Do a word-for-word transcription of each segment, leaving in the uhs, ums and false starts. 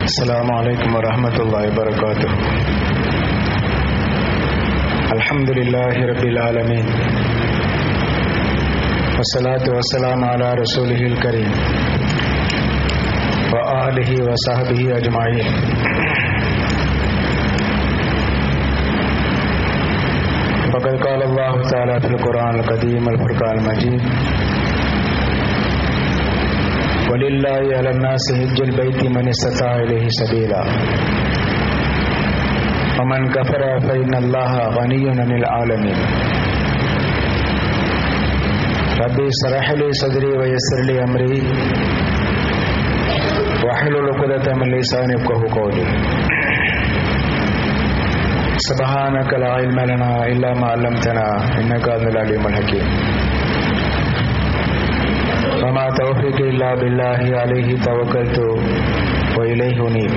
السلام عليكم ورحمة الله وبركاته. الحمد لله رب العالمين والصلاة والسلام على رسوله الكريم وآله وصحبه أجمعين. فقد قال الله تعالى في القرآن القديم الفرقان المجيد: وَلِلَّهِ عَلَى النَّاسِ حِجُّ الْبَيْتِ مَنِ اسْتَطَاعَ إِلَيْهِ سَبِيلًا وَمَنْ كَفَرَ فَإِنَّ اللَّهَ غَنِيٌّ عَنِ الْعَالَمِينَ. رَبِّ اشْرَحْ لِي صَدْرِي وَيَسِّرْ لِي أَمْرِي وَاحْلُلْ عُقْدَةً مِنْ لِسَانِي يَفْقَهُوا قَوْلِي. سُبْحَانَكَ لَا عِلْمَ لَنَا إِلَّا مَا عَلَّمْتَنَا إِنَّكَ أَنْتَ الْعَلِيمُ الْحَكِيمُ. وما توفيقي إلا بالله عليه توكلت وإليه أنيب.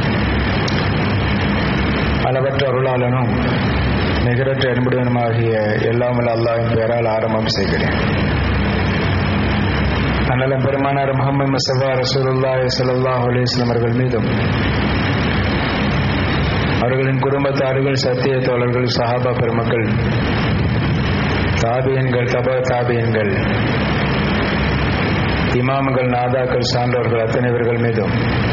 அளவற்ற அருளாளனும் நிகரற்ற அன்புடனுமாகிய எல்லாம் வல்ல அல்லாஹ்வின் பெயரால் ஆரம்பம் செய்கிறேன். அண்ணலம் பெருமானார் முஹம்மது முஸ்தபா ரசூலுல்லாஹி ஸல்லல்லாஹு அலைஹி வஸல்லம் அவர்கள் மீதும் அவர்களின் குடும்பத்தார்கள், சத்திய தோழர்கள், சஹாபா பெருமக்கள், தாபியன்கள், தபா தாபியன்கள், இமாம்கள், நாதாக்கள், சான்றோர்கள் அத்தனைவர்கள் மீதும்,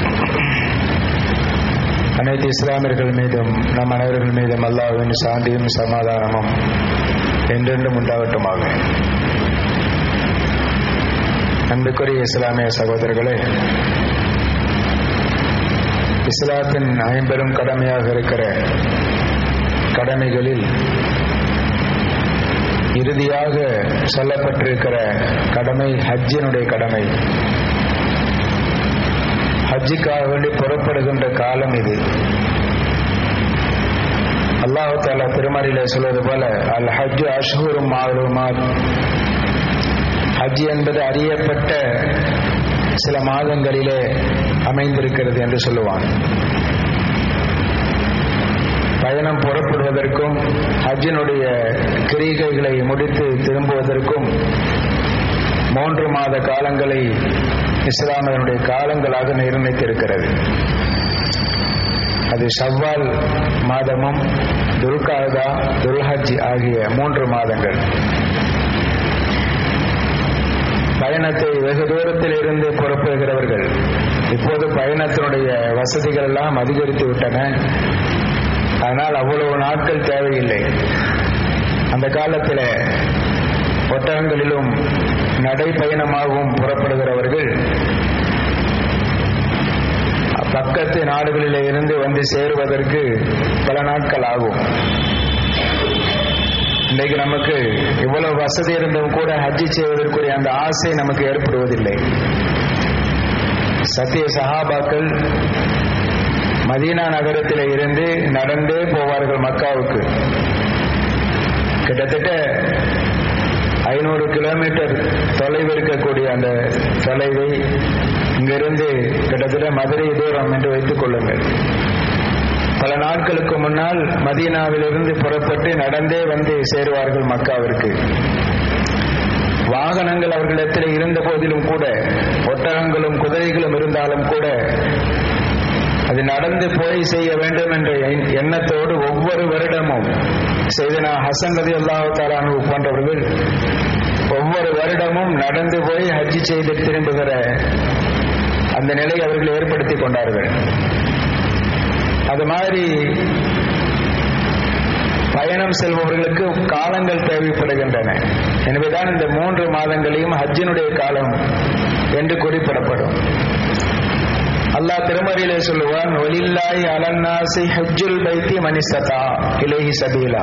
அனைத்து இஸ்லாமியர்கள் மீதும், நம் அனைவர்கள் மீதும் அல்லாஹ்வின் சாந்தியும் சமாதானமும் என்றென்றும் உண்டாகட்டுமாக. அன்புக்குரிய இஸ்லாமிய சகோதரர்களே, இஸ்லாத்தின் ஐம்பெரும் கடமையாக இருக்கிற கடமைகளில் இறுதியாக சொல்லப்பட்டிருக்கிற கடமை ஹஜ்ஜினுடைய கடமை. ஹஜ்ஜுக்காக வேண்டி புறப்படுகின்ற காலம் இது. அல்லாஹ் தஆலா திருமறையிலே சொல்வது போல, அல் ஹஜ்ஜு அஷ்ஹுரும் மஅலூமாத், ஹஜ் என்பது அறியப்பட்ட சில மாதங்களிலே அமைந்திருக்கிறது என்று சொல்லுவான். பயணம் புறப்படுவதற்கும் ஹஜ்ஜினுடைய கிரிகைகளை முடித்து திரும்புவதற்கும் மூன்று மாத காலங்களை இஸ்லாமியனுடைய காலங்களாக நிர்ணயித்திருக்கிறது. அது ஷவ்வால் மாதமும் துல்காதா, துல்ஹஜ் ஆகிய மூன்று மாதங்கள். பயணத்தை வெகு தூரத்தில் இருந்து புறப்படுகிறவர்கள், இப்போது பயணத்தினுடைய வசதிகள் எல்லாம் அதிகரித்து விட்டன. ஆனால் அவ்வளவு நாட்கள் தேவையில்லை. அந்த காலத்தில் ஒட்டகங்களிலும் நடைப்பயணமாகவும் புறப்படுகிறவர்கள் பக்கத்து நாடுகளிலே இருந்து வந்து சேருவதற்கு பல நாட்கள் ஆகும். இன்றைக்கு நமக்கு இவ்வளவு வசதி இருந்தும் கூட ஹஜ்ஜி செய்வதற்குரிய அந்த ஆசை நமக்கு ஏற்படுவதில்லை. சத்திய சஹாபாக்கள் மதீனா நகரத்தில் இருந்து நடந்தே போவார்கள் மக்காவுக்கு. கிட்டத்தட்ட ஐநூறு கிலோமீட்டர் தொலைவு இருக்கக்கூடிய அந்த தொலைவை இங்கிருந்து கிட்டத்தட்ட மதுரை தூரம் என்று வைத்துக் கொள்ளுங்கள். பல நாட்களுக்கு முன்னால் மதீனாவிலிருந்து புறப்பட்டு நடந்தே வந்து சேருவார்கள் மக்காவிற்கு. வாகனங்கள் அவர்களிடத்தில் இருந்த போதிலும் கூட, ஒட்டகங்களும் குதிரைகளும் இருந்தாலும் கூட, அது நடந்து போய் செய்ய வேண்டும் என்ற எண்ணத்தோடு ஒவ்வொரு வருடமும் செய்தனா ஹசன் ரலியல்லாஹு தஆலா அன்ஹு போன்றவர்கள் ஒவ்வொரு வருடமும் நடந்து போய் ஹஜ்ஜி செய்து திரும்புகிற அந்த நிலை அவர்கள் ஏற்படுத்தி கொண்டார்கள். அது மாதிரி பயணம் செல்பவர்களுக்கு காலங்கள் தேவைப்படுகின்றன. எனவேதான் இந்த மூன்று மாதங்களையும் ஹஜ்ஜினுடைய காலம் என்று குறிப்பிடப்படும். அல்லாஹ் திருமறையிலே சொல்லுவான், வலில்லாஹி அலன் நாஸி ஹஜ்ஜுல் பைத்தி மன் இஸ்ததா இலைஹி சபீலா.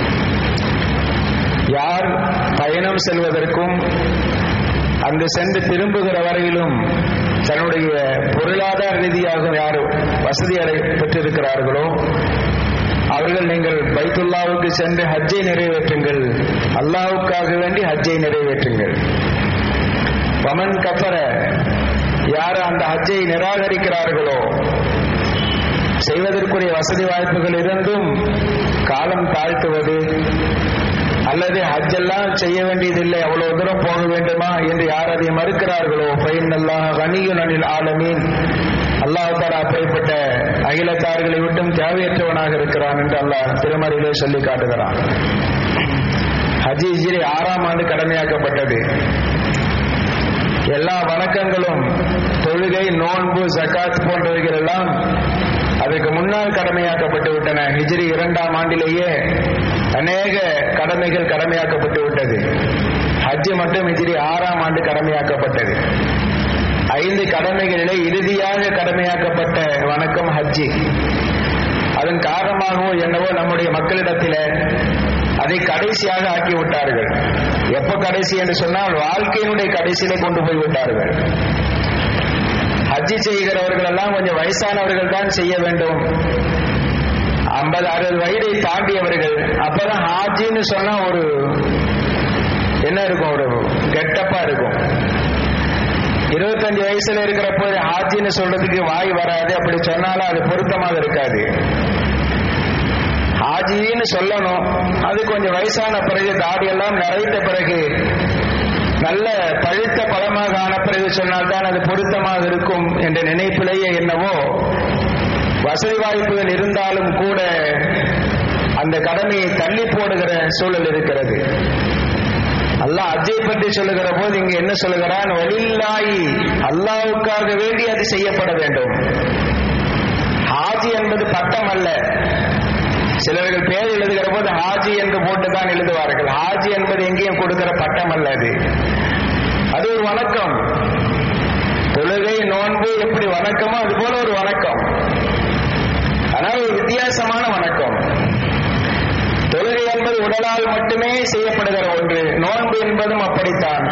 யார் பயணம் செல்வதற்கும் அங்கு சென்று திரும்புகிற வரையிலும் தன்னுடைய பொருளாதார ரீதியாக யார் வசதி பெற்றிருக்கிறார்களோ அவர்கள் நீங்கள் பைத்துல்லாவுக்கு சென்று ஹஜ்ஜை நிறைவேற்றுங்கள், அல்லாஹ்வுக்காக வேண்டி ஹஜ்ஜை நிறைவேற்றுங்கள். வமன் கஃபர, யார் அந்த ஹஜ்ஜை நிராகரிக்கிறார்களோ, செய்வதற்குரிய வசதி வாய்ப்புகள் இருந்தும் காலம் தாழ்த்துவது அல்லது ஹஜ் எல்லாம் செய்ய வேண்டியதில்லை, அவ்வளவு தூரம் போக வேண்டுமா என்று யார் அதை மறுக்கிறார்களோ, ஃபைன்னல்லாஹ கனியுன் அனில் ஆலமீன், அல்லாஹ் தஆலா அப்படிப்பட்ட அகிலத்தார்களை விட்டும் தேவையற்றவனாக இருக்கிறான் என்று அல்லாஹ் திருமறையிலே சொல்லி காட்டுகிறான். ஹஜ் ஹிஜ்ரி ஆறாம் ஆண்டு கடமையாக்கப்பட்டது. எல்லா வணக்கங்களும் தொழுகை, நோன்பு, ஜகாத் போன்றவைகள் எல்லாம் அதற்கு முன்னால் கடமையாக்கப்பட்டு விட்டன. ஹிஜ்ரி இரண்டாம் ஆண்டிலேயே அநேக கடமைகள் கடமையாக்கப்பட்டு விட்டது. ஹஜ் மட்டும் ஹிஜ்ரி ஆறாம் ஆண்டு கடமையாக்கப்பட்டது. ஐந்து கடமைகளிலே இறுதியாக கடமையாக்கப்பட்ட வணக்கம் ஹஜ்ஜி. அதன் காரணமாகவோ என்னவோ நம்முடைய மக்களிடத்தில் அதை கடைசியாக ஆக்கி விட்டார்கள். எப்ப கடைசி என்று சொன்னால் வாழ்க்கையினுடைய கடைசியிலே கொண்டு போய் விட்டார்கள். ஹஜ்ஜி செய்கிறவர்கள் எல்லாம் கொஞ்சம் வயசானவர்கள் தான் செய்ய வேண்டும். ஐம்பது அறுபது வயதை தாண்டியவர்கள். அப்பதான் ஹாஜின்னு சொன்னா ஒரு என்ன இருக்கும், ஒரு கெட்டப்பா இருக்கும். இருபத்தஞ்சு வயசுல இருக்கிற போது ஹாஜின்னு சொல்றதுக்கு வாய் வராது. அப்படி சொன்னாலும் அது பொருத்தமாக இருக்காது. ஹாஜின்னு சொல்லணும். அது கொஞ்சம் வயசான பிறகு, தாடியெல்லாம் நிறைத்த பிறகு, நல்ல பழுத்த பழமாக ஆன பிறகு சொன்னால்தான் அது பொருத்தமாக இருக்கும் என்ற நினைப்பிலேயே என்னவோ வசதி வாய்ப்புகள் இருந்தாலும் கூட அந்த கடமையை தள்ளி போடுகிற சூழல் இருக்கிறது. அல்லாஹ் ஹஜ்ஜை பற்றி சொல்லுகிற போது இங்கு என்ன சொல்லுகிறான்? வலில்லாஹி, அல்லாஹ்வுக்காக வேண்டி அது செய்யப்பட வேண்டும். ஹாஜி என்பது பட்டம் அல்ல. சிலர்கள் பேர் எழுதுகிற போது ஹாஜி என்று போட்டுதான் எழுதுவார்கள். ஹாஜி என்பது எங்கேயும் கொடுக்கிற பட்டம் அல்ல. அது அது ஒரு வணக்கம். தொழுகை, நோன்பு எப்படி வணக்கமோ அது போல ஒரு வணக்கம். ஆனால் ஒரு வித்தியாசமான வணக்கம். தொழுகை என்பது உடலால் மட்டுமே செய்யப்படுகிற ஒன்று. நோன்பு என்பதும் அப்படித்தான்.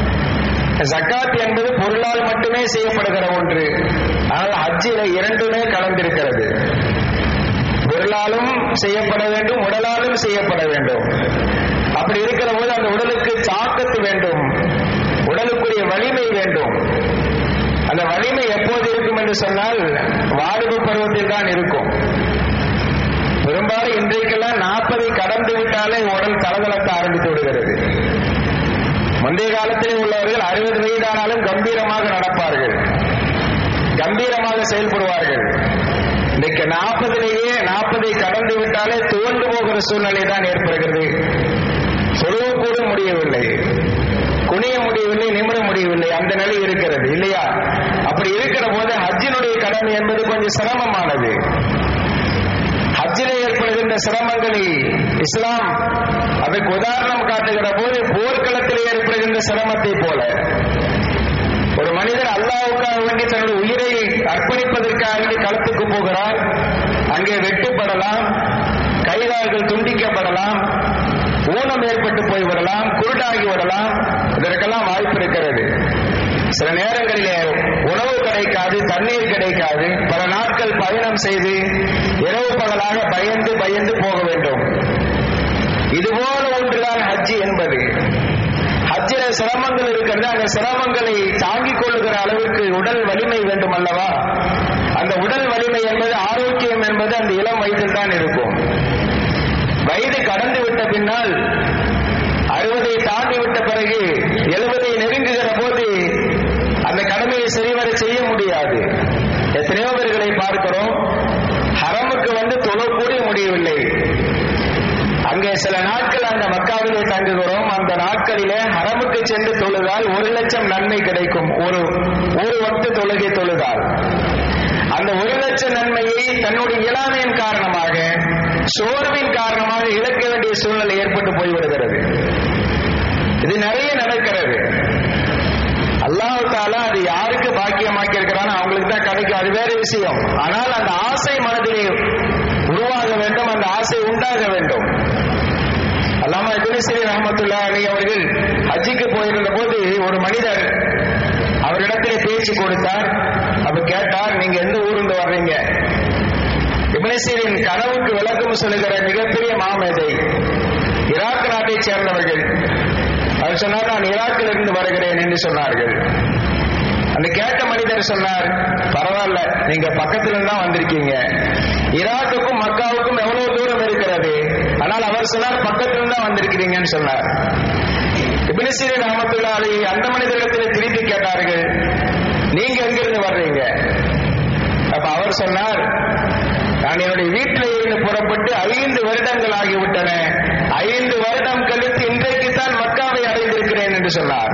ஜகாத் என்பது பொருளால் மட்டுமே செய்யப்படுகிற ஒன்று. ஆனால் ஹஜ்ஜில இரண்டுமே கலந்திருக்கிறது. பொருளாலும் செய்யப்பட வேண்டும், உடலாலும் செய்யப்பட வேண்டும். அப்படி இருக்கிற போது அந்த உடலுக்கு தாக்கத்து வேண்டும், உடலுக்குரிய வலிமை வேண்டும். அந்த வலிமை எப்போது இருக்கும் என்று சொன்னால் வாலிப பருவத்தில் தான் இருக்கும். பெரும்பாலும் இன்றைக்கெல்லாம் நாற்பதை கடந்து விட்டாலே உடல் தளதளக்க ஆரம்பித்து விடுகிறது. முந்தைய காலத்திலே உள்ளவர்கள் அறுபது வயதானாலும் கம்பீரமாக நடப்பார்கள், கம்பீரமாக செயல்படுவார்கள். இன்றைக்கு நாற்பதிலேயே நாற்பதை கடந்து விட்டாலே துவண்டு போகிற சூழ்நிலை தான் ஏற்படுகிறது. சொல்ல கூட முடியவில்லை, குனிய முடியவில்லை, நிமிர முடியவில்லை, அந்த நிலை இருக்கிறது இல்லையா? அப்படி இருக்கிற போது ஹஜ்ஜினுடைய கடமை என்பது கொஞ்சம் சிரமமானது. ஹஜ்ஜிலே ஏற்படுகின்ற சிரமங்களை இஸ்லாம் அதற்கு உதாரணம் காட்டுகிற போது போர்க்களத்திலே ஏற்படுகின்ற சிரமத்தை போல ஒரு மனிதர் அல்லாஹ்வுக்காக வேண்டி தன்னுடைய உயிரை அர்ப்பணிப்பதற்காக வேண்டி களத்துக்கு போகிறார். அங்கே வெட்டுப்படலாம், கைகால்கள் துண்டிக்கப்படலாம், ஊனம் ஏற்பட்டு போய்விடலாம், குருடாகி விடலாம். இதற்கெல்லாம் வாய்ப்பு இருக்கிறது. சில நேரங்களிலே உணவு கிடைக்காது, தண்ணீர் கிடைக்காது. பல நாட்கள் பயணம் செய்து இரவு பகலாக பயந்து பயந்து போக வேண்டும். இதுபோல ஒன்றுதான் ஹஜ்ஜி என்பது. ஹஜ்ஜில சிரமங்கள் இருக்கிறது. அந்த சிரமங்களை தாங்கிக் கொள்ளுகிற அளவுக்கு உடல் வலிமை வேண்டும் அல்லவா? அந்த உடல் வலிமை என்பது, ஆரோக்கியம் என்பது அந்த இளம் வயதில் தான் இருக்கும். வயது கடந்து விட்ட பின்னால், அறுபதை தாண்டி விட்ட பிறகு, எழுபதை நெருங்குகிற போது அந்த கடமையை சரிவர செய்ய முடியாது. எத்தனையோ பேர்களை பார்க்கிறோம், ஹரமுக்கு வந்து தொழக்கூடிய முடியவில்லை. அங்கே சில நாட்கள் அந்த மக்காவிலே தங்குகிறோம். அந்த நாட்களிலே ஹரமுக்கு சென்று தொழுதால் ஒரு லட்சம் நன்மை கிடைக்கும். ஒரு ஒரு வக்து தொழுகை தொழுதால் அந்த ஒரு லட்சம் நன்மையை தன்னுடைய இயலாமையின் காரணமாக, சோர்வின் காரணமாக இழக்க வேண்டிய சூழ்நிலை ஏற்பட்டு போய்விடுகிறது. இது நிறைய நடக்கிறது. அல்லாஹ் தஆலா அது யாருக்கு பாக்கியமாக்கி இருக்கிறானோ அவங்களுக்கு தான் கிடைக்கும், அது வேற விஷயம். ஆனால் அந்த ஆசை மனதிலே உருவாக வேண்டும், அந்த ஆசை உண்டாக வேண்டும். அல்லாமா இப்னு சிரீன் ரஹ்மத்துல்லாஹி அலைஹி அவர்கள் ஹஜ்ஜுக்கு போயிருந்த போது ஒரு மனிதர் அவரிடத்திலே பேச்சு கொடுத்தார். அப்ப கேட்டார், நீங்க எந்த ஊருந்து வர்றீங்க? இப்னு சிரீன் கனவுக்கு விளக்கம் சொல்லுகிற மிகப்பெரிய மாமேதை, ஈராக் நாட்டை சேர்ந்தவர்கள். அவர் சொன்னார், நான் ஈராக்கில் இருந்து வருகிறேன் என்று சொன்னார்கள். அந்த கேட்ட மனிதர் சொன்னார், பரவாயில்ல, நீங்க பக்கத்துல தான் வந்திருக்கீங்க. ஈராக்குக்கும் மக்காவுக்கும் எவ்வளவு தூரம் இருக்கிறது, ஆனால் அவர் சொன்னார் பக்கத்துல தான் வந்திருக்கிறீங்கன்னு சொன்னார். இப்னு சிரீன் ரஹ்மத்துல்லாஹி அலைஹி அந்த மனிதரிடத்தில் திருப்பி கேட்டார்கள், நீங்க எங்கிருந்து வர்றீங்க? அப்ப அவர் சொன்னார், நான் என்னுடைய வீட்டில் இருந்து புறப்பட்டு ஐந்து வருடங்கள் ஆகிவிட்டன, ஐந்து வருடம் கழித்து இன்றைக்குத்தான் மக்காவை அடைந்திருக்கிறேன் என்று சொன்னார்.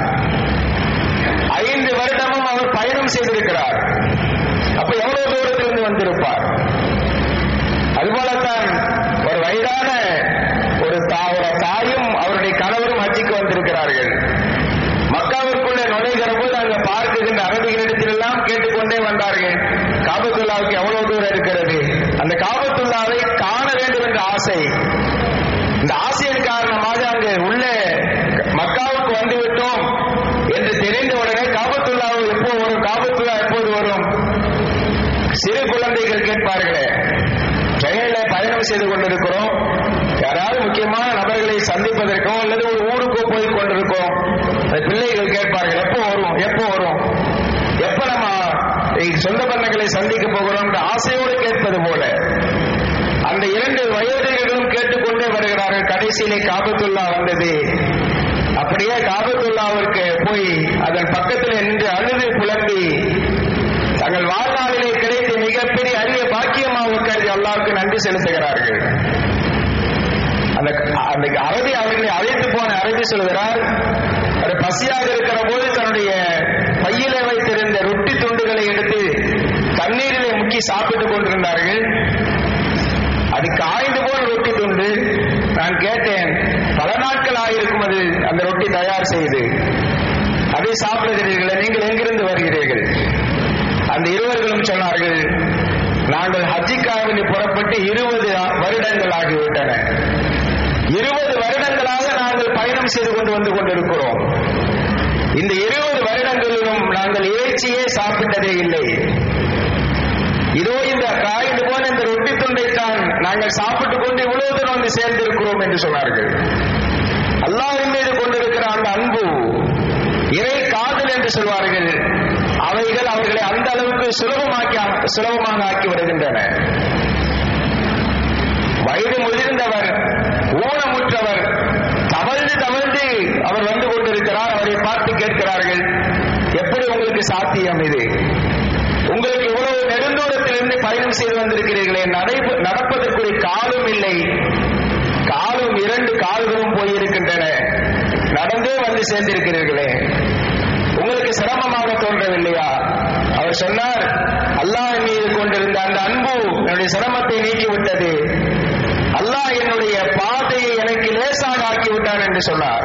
ஐந்து வருடமும் அவர் பயணம் செய்திருக்கிறார். அப்ப எவ்வளவு தூரத்திலிருந்து வந்திருப்பார்? அதுபோலத்தான் ஒரு வயதான ஒரு தாயும் அவருடைய கணவரும் ஹஜ்ஜிக்கு வந்திருக்கிறார்கள். மக்காவிற்குள்ளே நுழைகிற போது அங்க பார்க்குகின்ற அரபிகளிடத்திலெல்லாம் கேட்டுக்கொண்டே வந்தார்கள், காபத்துல்லாவுக்கு எவ்வளவு தூரம் இருக்கிறது, அந்த காபத்துல்லாவை காண வேண்டும் என்ற ஆசை. இந்த ஆசையின் காரணமாக அங்கு உள்ளே மக்காவுக்கு வந்துவிட்டோம் என்று தெரிந்த உடனே காபத்துல்லாவு எப்போ வரும், காபத்துல்லா எப்போது வரும்? சிறு குழந்தைகள் கேட்பார்களே, ட்ரெயினில் பயணம் செய்து கொண்டிருக்கிறோம், யாராவது முக்கியமான நபர்களை சந்திப்பதற்கோ அல்லது ஒரு ஊருக்கோ போய் கொண்டிருக்கோம், பிள்ளைகள் கேட்பார்கள், எப்போ வரும் எப்போ வரும் எப்ப நம்ம சொந்த பந்தங்களை சந்திக்க போகிறோம் என்ற ஆசையோடு கேட்பது போல அந்த இரண்டு வயோதிகர்களும் கேட்டுக்கொண்டே வருகிறார்கள். கடைசியிலே காபத்துல்லா வந்தது. அப்படியே காபத்துல்லாவிற்கு போய் அதன் பக்கத்தில் நின்று அழுது புலம்பி தங்கள் வாழ்நாளிலே கிடைத்த மிகப்பெரிய அரிய பாக்கியமாக கருதி அல்லாஹ்வுக்கு நன்றி செலுத்துகிறார்கள். அந்த அந்த அரபி அவர்களை அழைத்து போன அரபி சொல்கிறார், அவர் பசியாக இருக்கிற போது தன்னுடைய பையில வைத்திருந்த ரொட்டி துண்டுகளை எடுத்து தண்ணீரிலே முக்கி சாப்பிட்டுக் கொண்டிருந்தார்கள். அது காய்ந்து போன ரொட்டி துண்டு. நான் கேட்டேன், பல நாட்கள் ஆகியிருக்கும் அது அந்த ரொட்டி தயார் செய்து, அதை சாப்பிடுகிறீர்களே, நீங்கள் எங்கிருந்து வருகிறீர்கள்? அந்த இருவர்களும் சொன்னார்கள், நாங்கள் ஹஜ்ஜிக்காக புறப்பட்டு இருபது வருடங்கள் ஆகிவிட்டன, இருபது வருடங்களாக நாங்கள் பயணம் செய்து கொண்டு வந்து கொண்டிருக்கிறோம். இந்த இருபது வருடங்களிலும் நாங்கள் இறைச்சியே சாப்பிட்டதே இல்லை. இதோ இந்த காய்ந்து போன இந்த ரொட்டி துண்டைத்தான் நாங்கள் சாப்பிட்டுக் கொண்டு இவ்வளவு தூரம் வந்து சேர்ந்திருக்கிறோம் என்று சொன்னார்கள். அல்லாஹ்வின் மீது கொண்டிருக்கிற அந்த அன்பு, இறை காதல் என்று சொல்வார்கள், அவைகள் அவர்களை அந்த அளவுக்கு சுலபமாக்கி சுலபமாக ஆக்கி விடுகின்றன. வயது முதிர்ந்தவர், ஊனமுற்றவர், தவழ்ந்து தவழ்ந்து அவர் வந்து கொண்டிருக்கிறார். அவரை பார்த்து கேட்கிறார்கள், எப்படி உங்களுக்கு சாத்தியம் இது? உங்களுக்கு இவ்வளவு நெடுந்தூரத்திலிருந்து பயணம் செய்து வந்திருக்கிறீர்களே, நடப்பதற்குரிய காலும் இல்லை, காலும் இரண்டு கால்களும் போயிருக்கின்றன, நடந்தே வந்து சேர்ந்திருக்கிறீர்களே, உங்களுக்கு சிரமமாக தோன்றவில்லையா? அவர் சொன்னார், அல்லாஹ் மீது கொண்டிருந்த அந்த அன்பு என்னுடைய சிரமத்தை நீக்கிவிட்டது, அல்லாஹ் என்னுடைய பாதையை எனக்கு லேசாக ஆக்கிவிட்டான் என்று சொன்னார்.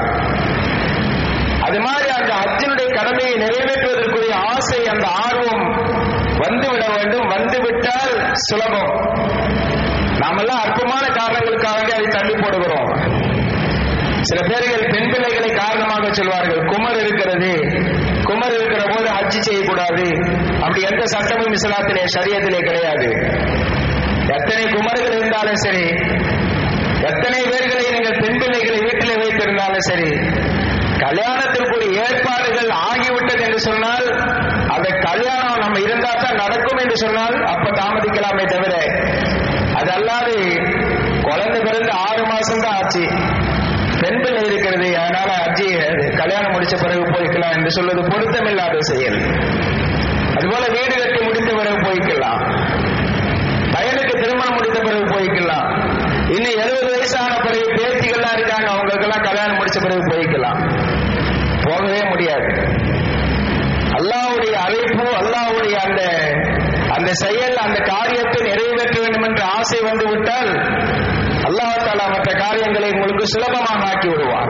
அது மாதிரி அந்த ஹஜ்ஜினுடைய கடமையை நிறைவேற்றுவதற்குரிய ஆசை, அந்த ஆர்வம் வந்துவிட வேண்டும். வந்துவிட்டால் சுலபம். நாமெல்லாம் அற்பமான காரணங்களுக்காக அதை தள்ளி போடுகிறோம். சில பேர்கள் பெண் பிள்ளைகளை காரணமாக சொல்வார்கள், குமர் இருக்கிறது, குமர் இருக்கிற போது ஹஜ்ஜி செய்யக்கூடாது. அப்படி எந்த சட்டமும் இஸ்லாத்திலே ஷரியத்திலே கிடையாது. எத்தனை குமர்கள் இருந்தாலும் சரி, எத்தனை பேர்களை நீங்கள் பெண் பிள்ளைகளை வீட்டிலே வைத்திருந்தாலும் சரி, கல்யாணத்திற்குரிய ஏற்பாடுகள் ஆகிவிட்டது என்று சொன்னால், அந்த கல்யாணம் நம்ம இருந்தால் தான் நடக்கும் என்று சொன்னால் அப்ப தாமதிக்கலாமே தவிர, அது அல்லாது குழந்தை பிறந்து ஆறு மாசம் தான் ஆச்சு, பெண் பிள்ளை இருக்கிறது, அதனால அஜி கல்யாணம் முடிச்ச பிறகு போய்க்கலாம் என்று சொல்வது பொருத்தமில்லாத செயல். அதுபோல வீடு கட்டி முடித்த பிறகு போய்க்கலாம், பையனுக்கு திருமணம் முடித்த பிறகு போய்க்கலாம், இன்னும் எழுபது வயசான பிறகு பேத்திகள்லாம் இருக்காங்க, அவங்களுக்கெல்லாம் கல்யாணம் முடிச்ச பிறகு போய்க்கலாம். போகவே முடியாது. அல்லாஹ்வுடைய அழைப்பு, அல்லாஹ்வுடைய அந்த அந்த செயல், அந்த காரியத்தை நிறைவேற்ற வேண்டும் என்ற ஆசை வந்து விட்டால் அல்லாஹ் தஆலா மற்ற காரியங்களை உங்களுக்கு சுலபமாக ஆக்கி விடுவார்.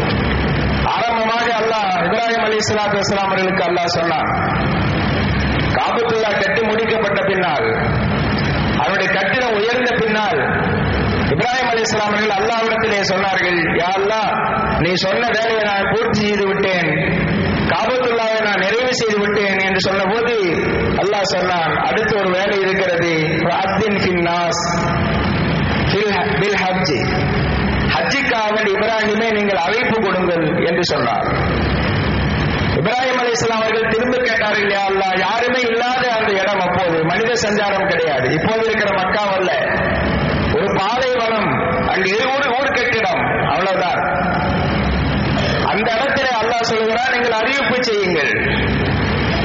ஆரம்பமாக அல்லாஹ் இப்ராஹிம் அலைஹிஸ்ஸலாத்து வஸ்ஸலாம் அவர்களுக்கு அல்லாஹ் சொன்னான், காபத்துல்லா கட்டி முடிக்கப்பட்ட பின்னால், அவருடைய கட்டிடம் உயர்ந்த பின்னால் இப்ராஹிம் அலைஹிஸ்ஸலாம் அவர்கள் அல்லாஹ்விடத்திலே சொன்னார்கள், யா அல்லாஹ், நீ சொன்ன வேலையை நான் பூர்த்தி செய்து விட்டேன், காபத்துல்லாவை நான் நிறைவு செய்து விட்டேன் என்று சொன்ன போது அல்லாஹ் சொன்னான், அடுத்து ஒரு வேலை இருக்கிறது, ஹஜ்ஜிக்காக இப்ராஹிமே நீங்கள் அழைப்பு கொடுங்கள் என்று சொன்னார். இப்ராஹிம் அலைஹிஸ்ஸலாம் அவர்கள் திரும்ப கேட்டார்கள், யா அல்லாஹ், யாருமே இல்லாத அந்த இடம், அப்போது மனித சஞ்சாரம் கிடையாது, இப்போது இருக்கிற மக்காவல்ல, ஒரு பாலைவனம், அங்கு ஒரு ஊர் கட்டிடம், அவ்வளவுதான். அந்த இடத்திலே அல்லாஹ் சொல்கிறார், நீங்கள் அறிவிப்பு செய்யுங்கள்,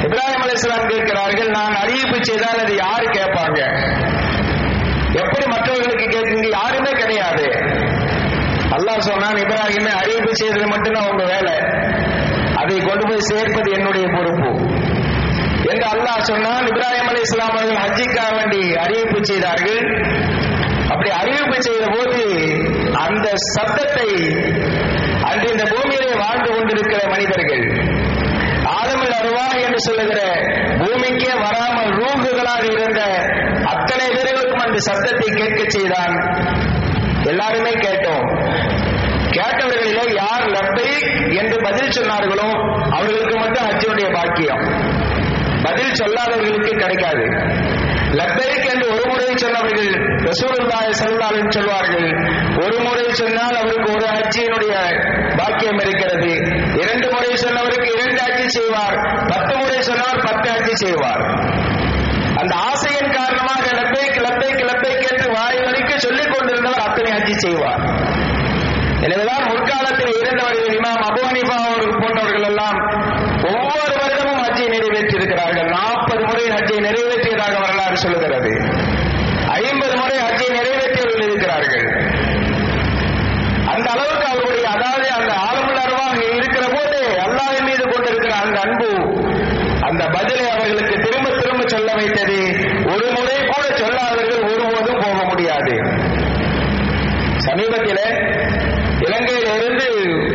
இப்ராஹிம் அலைஹிஸ்ஸலாம் கேட்கிறார்கள், நான் அறிவிப்பு செய்தால் அது யாரு கேட்பாங்க? எப்படி மற்றவர்களுக்கு கேட்குங்க? யாருமே கிடையாது. அல்லாஹ் சொன்னான், இப்ராஹிமே அறிவிப்பு செய்தது மட்டும்தான் உங்க வேலை, அதை கொண்டு போய் சேர்ப்பது என்னுடைய பொறுப்பு என்று அல்லாஹ் சொன்னான். இப்ராஹிம் அலைஹிஸ்ஸலாம் அவர்கள் ஹஜ்ஜிக்காக வேண்டி அறிவிப்பு செய்தார்கள். அப்படி அறிவிப்பு செய்த போது அந்த சத்தத்தை அன்று இந்த பூமியிலே வாழ்ந்து கொண்டிருக்கிற மனிதர்கள், ஆலமுல் அர்வாஹ் என்று சொல்லுகிற பூமிக்கே வராமல் ரூகுகளாக இருந்த அத்தனை பேர்களுக்கும் அந்த சத்தத்தை கேட்க செய்தான். எல்லாருமே கேட்டோம். கேட்டவர்களிலே யார் லப்பைக் என்று பதில் சொன்னார்களோ அவர்களுக்கு மட்டும் ஹஜ்ஜுடைய பாக்கியம், பதில் சொல்லாதவர்களுக்கு கிடைக்காது. லப்பைக் என்று ஒரு முறை சொன்னவர்கள் ரசூலுல்லாஹி ஸல்லல்லாஹு அலைஹி வஸல்லம் சொல்வார்கள், ஒரு முறை சொன்னால் அவருக்கு ஒரு ஹஜ்ஜினுடைய பாக்கியம் இருக்கிறது. இரண்டு முறை சொன்னவருக்கு இரண்டு ஹஜ்ஜி செய்வார், பத்து முறை சொன்னவர் பத்து ஹஜ்ஜி செய்வார். அந்த ஆசையின் காரணமாக லப்பைக் லப்பைக் லப்பைக் என்று வாய் வலிக்க சொல்லிக் கொண்டிருந்தவர் அத்தனை ஹஜ்ஜி செய்வார். எனவேதான் முற்காலத்தில் இருந்தவர்கள் இமாம் அபூ ஹனீஃபா அவர்கள் போன்றவர்கள் எல்லாம் ஒவ்வொரு வருடமும் ஹஜ்ஜை நிறைவேற்றி இருக்கிறார்கள். நாற்பது முறை ஹஜ்ஜை நிறைவேற்றியதாக வரலாறு சொல்லுகிறது. ஐம்பது முறை ஹஜ்ஜை நிறைவேற்றியவர்கள் இருக்கிறார்கள். அந்த அளவுக்கு அவருடைய, அதாவது அந்த ஆலமுல் அர்வாஹ் இருக்கிற போது அல்லாஹ்வின் மீது கொண்டிருக்கிற அந்த அன்பு, அந்த பதிலை அவர்களுக்கு திரும்ப திரும்ப சொல்ல வைத்தது. ஒரு முறை கூட சொல்லாதவர்கள் ஒருபோதும் போக முடியாது. சமீபத்தில் இலங்கையிலிருந்து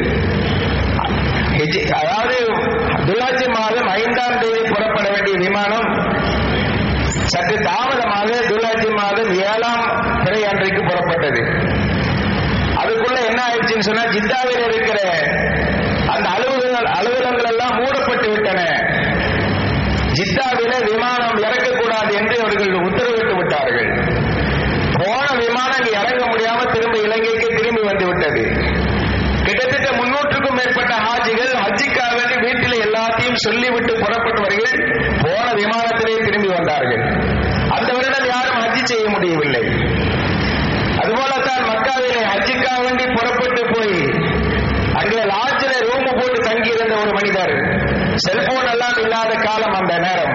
அதாவது துலாஜி மாதம் ஐந்தாம் தேதி புறப்பட வேண்டிய விமானம் சற்று தாமதமாக துலாஜி மாதம் ஏழாம் பிறை அன்றைக்கு புறப்பட்டது. அதுக்குள்ள என்ன ஆயிடுச்சுன்னு சொன்னா, ஜித்தாவில் இருக்கிற அந்த அலுவலகங்கள் அலுவலகங்கள் எல்லாம் மூடப்பட்டு விட்டன. ஜித்தாவில விமானம் இறக்கக்கூடாது என்று அவர்கள் உத்தரவிட்டு விட்டார்கள். போன விமானம் இறங்க முடியாம திரும்ப இலங்கைக்கு திரும்பி வந்து விட்டது. கிட்டத்தட்ட முன்னூற்றுக்கும் மேற்பட்ட ஹாஜிகள் ஹஜ்ஜிக்காக வேண்டி வீட்டில் எல்லாத்தையும் சொல்லிவிட்டு புறப்பட்டவர்கள் போன விமானத்திலே திரும்பி வந்தார்கள். அந்த வருடம் யாரும் ஹஜ்ஜி செய்ய முடியவில்லை. அதுபோலத்தான் மக்காவிலே ஹஜ்ஜிக்காக வேண்டி புறப்பட்டு போய் அங்கே லாட்ஜில ரூம் போட்டு தங்கி இருந்த ஒரு மனிதர், செல்போன் எல்லாம் இல்லாத காலம் அந்த நேரம்,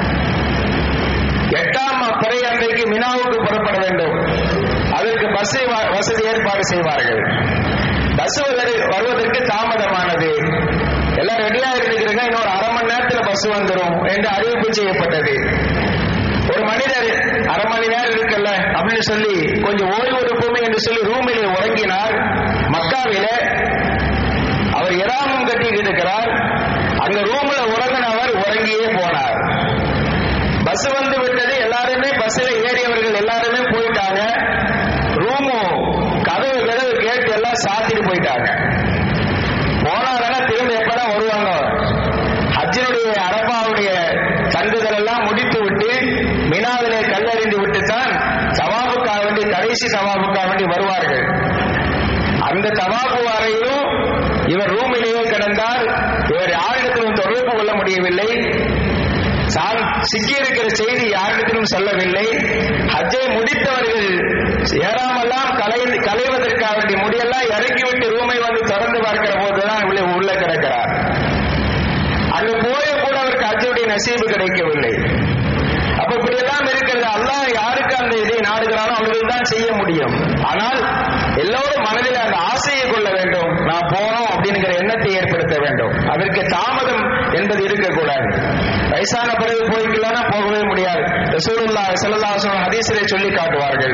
எட்டாம் பிறை அன்றைக்கு மினாவுக்கு புறப்பட வேண்டும். அதற்கு பஸ் வசதி ஏற்பாடு செய்வார்கள். பஸ் வருவதற்கு தாமதமானது. எல்லாம் ரெடியா இருக்கிறீங்க, இன்னொரு அரை மணி நேரத்துல பஸ் வந்துடும் என்று அறிவிப்பு செய்யப்பட்டது. ஒரு மனிதர் அரை மணி நேரம் இருக்குல்ல அப்படின்னு சொல்லி கொஞ்சம் ஓய்வு எடுப்போமே என்று சொல்லி ரூமிலே உறங்கினார். மக்காவில அவர் இராமம் கட்டி இருக்கிறார். அந்த ரூம்ல உறங்கினவர் உறங்கியே போனார். பஸ் வந்து விட்டது. எல்லாருமே பஸ்ல ஏறியவர்கள் எல்லாருமே போயிட்டாங்க. ரூமும் கதவு கதவு கேட்டு எல்லாம் சாத்திட்டு போயிட்டாங்க. போனாங்கன்னா திரும்ப எப்பதான் வருவாங்க? ஹஜ்ஜினுடைய அரபாவுடைய சங்குகள் எல்லாம் முடித்து விட்டு மினாவிலே கல்லறிந்து விட்டுத்தான் தவாபுக்காக வேண்டி, கடைசி தவாபுக்காக வேண்டி வருவார்கள். அந்த தவாபு வரையிலும் இவர் ரூமிலேயே கிடந்தார். இவர் யாரிடத்திலும் தொடர்பு கொள்ள முடியவில்லை. சிக்கியிருக்கிற செய்தி யாரிடத்திலும் சொல்லவில்லை. ஹஜ்ஜை முடித்தவர்கள் ஏறாமெல்லாம் கலை கலைவதற்காக வேண்டிய முடியெல்லாம் இறக்கிவிட்டு ரூமை வந்து திறந்து பார்க்கிற போதுதான் உள்ள கிடக்கிறார். அங்கு போய கூட அவருக்கு ஹஜ்ஜுடைய நசீபு கிடைக்கவில்லை. அப்ப இப்படியெல்லாம் இருக்கிறது. அல்லாஹ் யாருக்கு அந்த இதை நாடுகிறானோ அவர்கள் தான் செய்ய முடியும். ஆனால் எல்லோரும் மனதில் அந்த ஆசையை கொள்ள வேண்டும், நான் போனோம் அப்படிங்கிற எண்ணத்தை ஏற்படுத்த வேண்டும். அதற்கு தாமதம் என்பது இருக்கக்கூடாது. வயசான பிறகு போய்க்கலாம்னா போகவே முடியாது. ரசூலுல்லாஹி ஸல்லல்லாஹு அலைஹி வஸல்லம் ஹதீஸிலே சொல்லி காட்டுவார்கள்,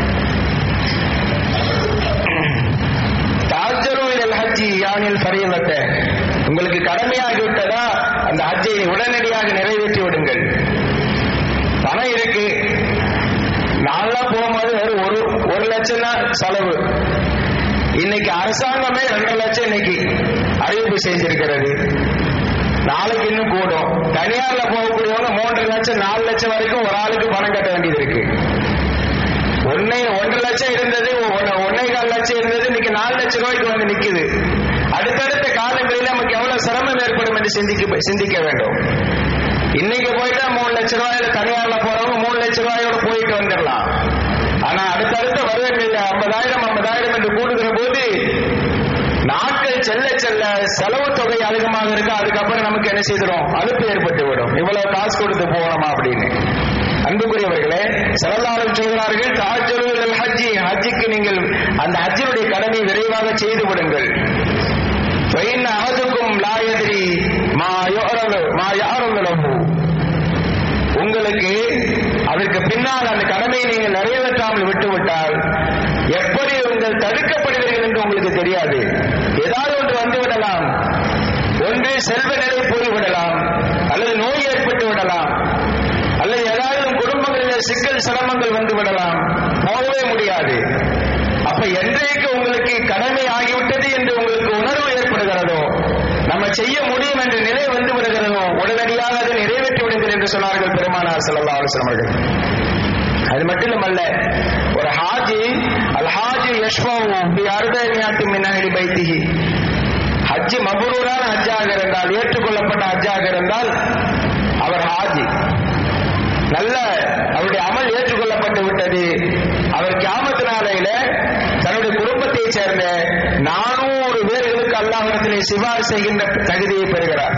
தாஜ்ஜலு இலல் ஹஜ்ஜி யானில் ஃபரீலத, உங்களுக்கு கடமையாகி விட்டதா அந்த ஹஜ்ஜை உடனடியாக நிறைவேற்றி விடுங்கள். பணம் இருக்கு, நான்லாம் போகும்போது ஒரு ஒரு லட்சம் தான் செலவு. இன்னைக்கு அரசாங்கமே ரெண்டு லட்சம் இன்னைக்கு அறிவிப்பு செஞ்சிருக்கிறது. நாளைக்கு இன்னும் கூடும். தனியார்ல போகக்கூடியவங்க மூன்று லட்சம் நாலு லட்சம் வரைக்கும் ஒரு ஆளுக்கு பணம் கட்ட வேண்டியது இருக்கு. ஒன்னே ஒன்றரை லட்சம் இருந்தது, ஒன்னே கால் லட்சம் இருந்தது, இன்னைக்கு நாலு லட்சம் ரூபாய்க்கு வந்து நிக்குது. அடுத்தடுத்த காலங்களில் நமக்கு எவ்வளவு சிரமம் ஏற்படும் என்று சிந்திக்க சிந்திக்க வேண்டும். இன்னைக்கு போயிட்டா மூணு லட்சம் ரூபாயில தனியார்ல போறவங்க மூணு லட்சம் ரூபாயோட போயிட்டு வந்துடலாம். ஆனா அடுத்தடுத்த வருடங்கள்ல ஐம்பதாயிரம் ஐம்பதாயிரம் என்று கூடுகிற போது நாட்கள் செல்ல செல்ல செலவு தொகை அதிகமாக இருக்கு. அதுக்கப்புறம் நமக்கு என்ன செய்கிறோம், அலுப்பு ஏற்பட்டு விடும். இவ்வளவு காசு கொடுத்து போகணுமா அப்படின்னு. அன்புக்குரியவர்களே, ஸல்லல்லாஹு சொல்கிறார்கள், தஅஜ்ஜலூல் ஹஜ்ஜி, ஹஜ்ஜுக்கு நீங்கள் அந்த ஹஜ்ஜினுடைய கடமை விரைவாக செய்து விடுங்கள். ஃபைன் அஹதுக்கும் லா யத்ரி மா யுஅரது மா யஅரது லஹு, உங்களுக்கு அதற்கு பின்னால் அந்த கடமையை நீங்கள் நிறைவேற்றாமல் விட்டுவிட்டால் எப்படி உங்கள் தடுக்கப்படுவீர்கள் என்று உங்களுக்கு தெரியாது. ஏதாவது ஒன்று வந்து விடலாம், ஒன்று செல்வ நிலை போய்விடலாம், அல்லது நோய் ஏற்பட்டு விடலாம், அல்லது ஏதாவது குடும்பங்களில் சிக்கல் சிரமங்கள் வந்து விடலாம், போகவே முடியாது. அப்ப என்றைக்கு உங்களுக்கு கடமை ஆகிவிட்டது என்று உங்களுக்கு உணர்வு ஏற்படுகிறதோ, நம்ம செய்ய முடியும் என்ற நிலை வந்து விடுகிறதோ, உடனடியாக அதை நிறைவேற்றி விடுங்கள் என்று சொன்னார்கள் பெருமானார் ஸல்லல்லாஹு அலைஹி வஸல்லம் அவர்கள். அது மட்டுமல்ல, ஒரு ஹாஜி அல் ஹாஜி யஷ்ஃபவு பி அர்பஇமியத்தி மின் அஹ்லி பைத்திஹி, ஹஜ் மப்ரூரான ஹஜ்ஜாக இருந்தால், ஏற்றுக்கொள்ளப்பட்ட ஹஜ்ஜாக இருந்தால் அவர் ஹாஜி, நல்ல அவருடைய அமல் ஏற்றுக்கொள்ளப்பட்டு விட்டது. அவர் கியாமத் நாளையில தன்னுடைய குடும்பத்தை சேர்ந்த நானூறு பேர்களுக்கு அல்லாஹ்விடத்திலே சிபாரிசு செய்கின்ற தகுதியை பெறுகிறார்.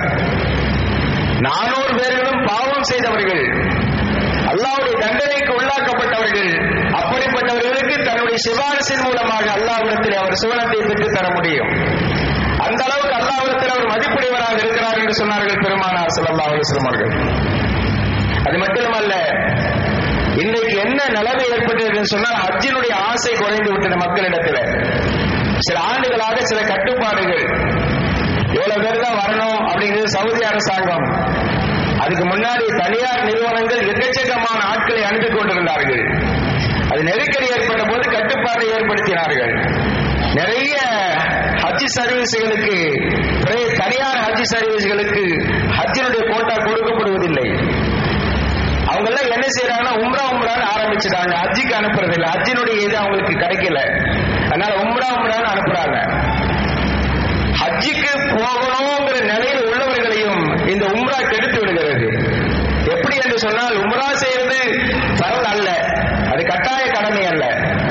நானூறு பேர்களும் பாவம் செய்தவர்கள், அல்லாஹ்வுடைய தண்டனைக்கு உள்ளாக்கப்பட்டவர்கள். அப்படிப்பட்டவர்களுக்கு தன்னுடைய சிபாரிசின் மூலமாக அல்லாஹ்விடத்திலே அவர் சுவனத்தை பெற்று தர முடியும். அந்த அளவுக்கு அல்லாஹ்விடத்தில் அவர் மதிப்புடையவராக இருக்கிறார் என்று சொன்னார்கள் பெருமானார் ஸல்லல்லாஹு அலைஹி வஸல்லம் அவர்கள். அது மட்டுமல்ல, இன்றைக்கு என்ன நிலைமை ஏற்பட்டது சொன்னால், ஹஜ்ஜினுடைய ஆசை குறைந்து விட்டது மக்களிடத்தில். சில ஆண்டுகளாக சில கட்டுப்பாடுகள், எவ்வளவு பேர் தான் வரணும் அப்படிங்கிறது சவுதி அரசாங்கம். அதுக்கு முன்னாடி தனியார் நிறுவனங்கள் எக்கச்சக்கமான ஆட்களை அனுப்பி கொண்டிருந்தார்கள். அது நெருக்கடி ஏற்பட்ட போது கட்டுப்பாட்டை ஏற்படுத்தினார்கள். நிறைய ஹஜ் சர்வீஸ்களுக்கு, தனியார் ஹஜ் சர்வீஸ்களுக்கு ஹஜ்ஜினுடைய கோட்டா கொடுக்கப்படுவதில்லை. அவங்க எல்லாம் என்ன செய்யறாங்கன்னா, உம்ரா உம்ரான்னு ஆரம்பிச்சுட்டாங்க, ஹஜ்ஜிக்கு அனுப்புறது இல்லை. ஹஜ்ஜினுடைய இது அவங்களுக்கு கிடைக்கல, அதனால உம்ரா உம்ரான்னு அனுப்புறாங்க. ஹஜ்ஜிக்கு போகணுங்கிற நிலையில் உள்ளவர்களையும் இந்த உம்ரா கெடுத்து விடுகிறது. எப்படி என்று சொன்னால், உம்ரா செய்வது பரவல் அல்ல, அது கட்டாய கடமை அல்ல.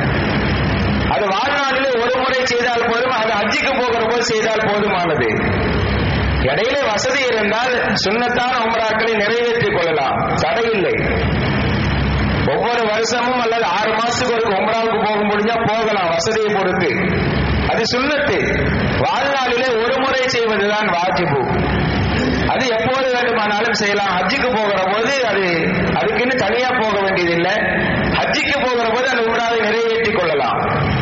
அது வாழ்நாளிலே ஒரு முறை செய்தால் போதும், அது ஹஜ்ஜிக்கு போகிற போது செய்தால் போதுமானது. இடையில வசதி இருந்தால் சுன்னத்தான உம்ராக்களை நிறைவேற்றிக் கொள்ளலாம், தடையில்லை. ஒவ்வொரு வருஷமும் அல்லது ஆறு மாசத்துக்கு ஒரு உம்ராவுக்கு போக முடிஞ்சா போகலாம், வசதியை பொறுத்து. அது சுன்னத்து. வாழ்நாளிலே ஒரு முறை செய்வதுதான் வாஜிபு. அது எப்போது வேண்டுமானாலும் செய்யலாம். ஹஜ்ஜுக்கு போகிற போது அது அதுக்குன்னு தனியா போக வேண்டியதில்லை. ஹஜ்ஜுக்கு போகிற போது அந்த உம்ராவை நிறைவேற்றிக் கொள்ளலாம்.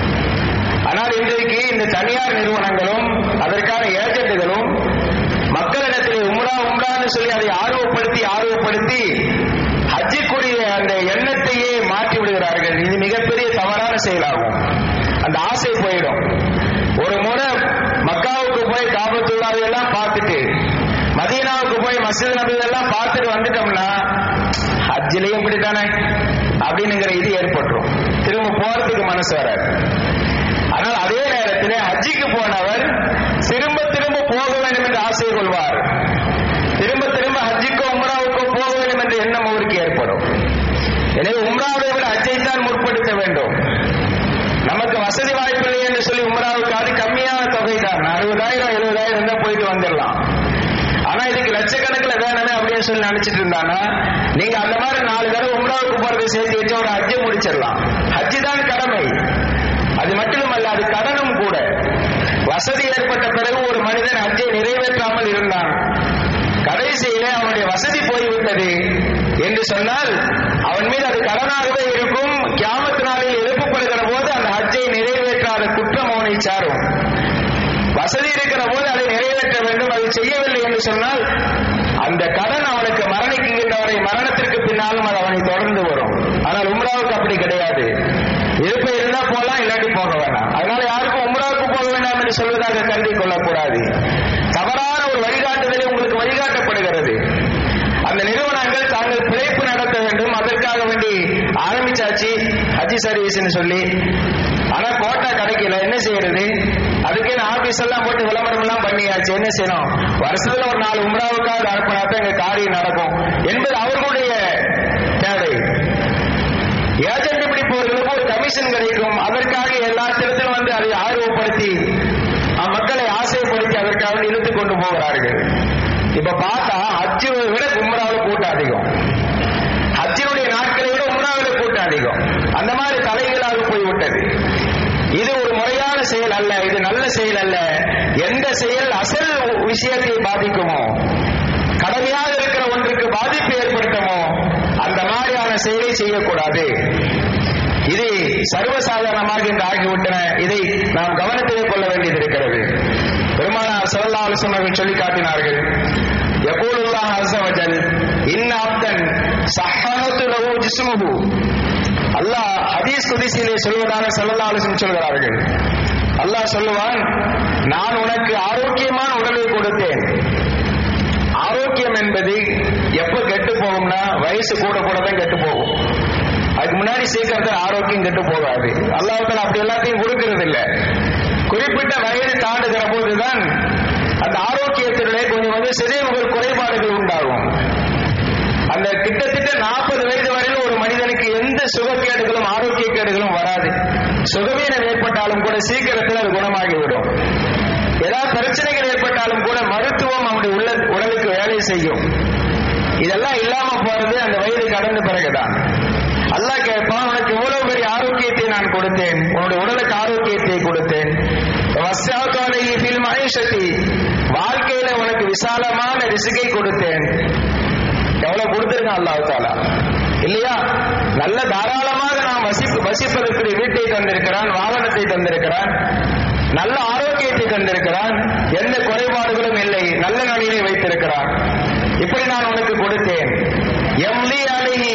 ஆனால் இன்றைக்கு இந்த தனியார் நிறுவனங்களும் அதற்கான ஏஜென்ட்டுகளும் மக்களிடத்தில் உம்ரா உம்ரான்னு சொல்லி அதை ஆர்வப்படுத்தி ஆர்வப்படுத்தி ஹஜ்ஜுக்குரிய அந்த எண்ணத்தையே மாற்றி விடுகிறார்கள். இது மிகப்பெரிய தவறான செயலாகும். அந்த ஆசை போயிடும். ஒரு முறை மக்காவுக்கு போய் காபத்துல்லாவை எல்லாம் பார்த்துட்டு, மதீனாவுக்கு போய் மஸ்ஜித் நபி எல்லாம் பார்த்துட்டு வந்துட்டோம்னா, ஹஜ்ஜிலையும் இப்படித்தானே அப்படின்னுங்கிற இது ஏற்பட்டுரும். திரும்ப போறதுக்கு மனசு வராது. ஆனால் அதே நேரத்தில் ஹஜ்ஜிக்கு போனவர் திரும்ப திரும்ப போக வேண்டும் என்று ஆசை கொள்வார். திரும்ப திரும்ப ஹஜ்ஜிக்கோ உம்ராவுக்கோ போக வேண்டும் என்ற எண்ணம் அவருக்கு ஏற்படும். எனவே உம்ராவை விட ஹஜ்ஜை தான் முற்படுத்த வேண்டும். நமக்கு வசதி வாய்ப்பில்லை என்று சொல்லி உம்ராவுக்கு அது கம்மியான தொகை தான், அறுபதாயிரம் எழுபதாயிரம் தான் போயிட்டு வந்துடலாம். ஆனா இதுக்கு லட்சக்கணக்கில் வேணுமே அப்படின்னு சொல்லி நினைச்சிட்டு இருந்தானா, நீங்க அந்த மாதிரி நாலு தடவை உம்ராவுக்கு போறதை சேர்த்து வச்சு ஒரு ஹஜ்ஜை முடிச்சிடலாம். ஹஜ்ஜி தான் கடமை. அது மட்டுமல்ல, அது கடனும் கூட. வசதி ஏற்பட்ட பிறகு ஒரு மனிதன் ஹஜ்ஜை நிறைவேற்றாமல் இருந்தான், கடைசியிலே அவனுடைய வசதி போய்விட்டது என்று சொன்னால் அவன் மீது அது கடனாகவே இருக்கும். கியாமத் நாளில் எழுப்பப்படுகிற போது அந்த ஹஜ்ஜை நிறைவேற்றாத குற்றம் அவனை சாரும். வசதி இருக்கிற போது அதை நிறைவேற்ற வேண்டும், அதை செய்யவில்லை என்று சொன்னால் அந்த கடன் அவனுக்கு மரணிக்கின்றவரை மரணத்திற்கு பின்னாலும் அது அவனை தொடர்ந்து வரும். ஆனால் உம்ராவுக்கு அப்படி கிடையாது. இருப்ப இருந்தா போலாம், இல்லாட்டி போக வேண்டாம். அதனால யாருக்கும் உம்ராவுக்கு போக வேண்டாம் என்று சொல்வதாக கருதி கொள்ளக்கூடாது. தவறான ஒரு வழிகாட்டுதலை உங்களுக்கு வழிகாட்டப்படுகிறது. அந்த நிறுவனங்கள் தாங்கள் பிழைப்பு நடத்த வேண்டும், அதற்காக வேண்டி ஆரம்பிச்சாச்சு ஹஜ் சர்வீஸ் சொல்லி. ஆனா கோட்டா கிடைக்கல, என்ன செய்யறது? அதுக்கு ஆபீஸ் எல்லாம் போட்டு விளம்பரம் எல்லாம் பண்ணியாச்சு. என்ன செய்யணும்? வருஷத்துல ஒரு நாலு உம்ராவுக்காக அனுப்பினாத்தான் எங்க காரியம் நடக்கும் என்பது அவர்களுடைய தேவை. ஏஜென்ட் பிடிப்பவர்களுக்கு ஒரு கமிஷன் கிடைக்கும். அதற்காக எல்லா இடத்திலும் வந்து அதை ஆர்வப்படுத்தி மக்களை ஆசைப்படுத்தி அதற்காக இழுத்துக் கொண்டு போகிறார்கள். இப்ப பார்த்தா ஹஜ்ஜை விட உம்ராவில் கூட்டம் அதிகம், ஹஜ்ஜினுடைய நாட்களை விட உம்ராவில் கூட்டம் அதிகம். அந்த மாதிரி தலைகளாக போய்விட்டது. இது ஒரு முறையான செயல் அல்ல, இது நல்ல செயல் அல்ல. எந்த செயல் அசல் விஷயத்தை பாதிக்குமோ, கடமையாக இருக்கிற ஒன்றுக்கு பாதிப்பு ஏற்படுத்துமோ, அந்த மாதிரியான செயலை செய்யக்கூடாது. இது சர்வசாதாரணமாக இன்று ஆகிவிட்டன. இதை நாம் கவனத்திலே கொள்ள வேண்டியது இருக்கிறது. பெருமானார் ஸல்லல்லாஹு அலைஹி வஸல்லம் சொல்லி காட்டினார்கள், யகூலுல்லாஹு அஸ்ஸ வஜல் இன்ன அப்தன் ஸஹஹது லஹு ஜிஸ்முஹு. அல்லாஹ் ஹதீஸ் குத்ஸிலே சொல்வதாக ஸல்லல்லாஹு அலைஹி வஸல்லம் சொல்கிறார்கள். அல்லாஹ் சொல்லுவான், நான் உனக்கு ஆரோக்கியமான உடலை கொடுத்தேன். ஆரோக்கியம் என்பது எப்ப கெட்டு போகும்னா வயசு கூட கூட தான் கெட்டு போகும். அதுக்கு முன்னாடி சீக்கிரத்தில் ஆரோக்கியம் கெட்டு போகாது. அல்லாஹ் தஆலா அப்படி எல்லாத்தையும் கொடுக்கிறது இல்லை. குறிப்பிட்ட வயது தாண்டுகிற போதுதான் அந்த ஆரோக்கியத்திலே கொஞ்சம் வந்து சிதைவுகள் குறைபாடுகள் உண்டாகும். அந்த கிட்டத்தட்ட நாற்பது வயது வரையில் ஒரு மனிதனுக்கு எந்த சுகக்கேடுகளும் ஆரோக்கிய கேடுகளும் வராது. சுகவீனம் ஏற்பட்டாலும் கூட சீக்கிரத்தில் அது குணமாகிவிடும். ஏதாவது பிரச்சனைகள் ஏற்பட்டாலும் கூட மருத்துவம் அவனுடைய உள்ள உடலுக்கு வேலை செய்யும். இதெல்லாம் இல்லாம போறது அந்த வயது கடந்த பிறகுதான். அல்லாஹ் கேட்பான், உனக்கு இவ்வளவு பெரிய ஆரோக்கியத்தை நான் கொடுத்தேன், உன்னுடைய உடலுக்கு ஆரோக்கியத்தை கொடுத்தேன், வாழ்க்கையில உனக்கு விசாலமான ரிசுகை கொடுத்தேன். எவ்வளவு கொடுத்திருக்கான் அல்லாஹ் தஆலா இல்லையா? நல்ல தாராளமாக நாம் வசிப்பு வசிப்பதற்கு வீட்டை தந்திருக்கிறான், வாகனத்தை தந்திருக்கிறான், நல்ல ஆரோக்கியத்தை தந்திருக்கிறான், எந்த குறைபாடுகளும் இல்லை, நல்ல நிலையிலே வைத்திருக்கிறான். இப்படி நான் உனக்கு கொடுத்தேன். எம்லி அலைஹி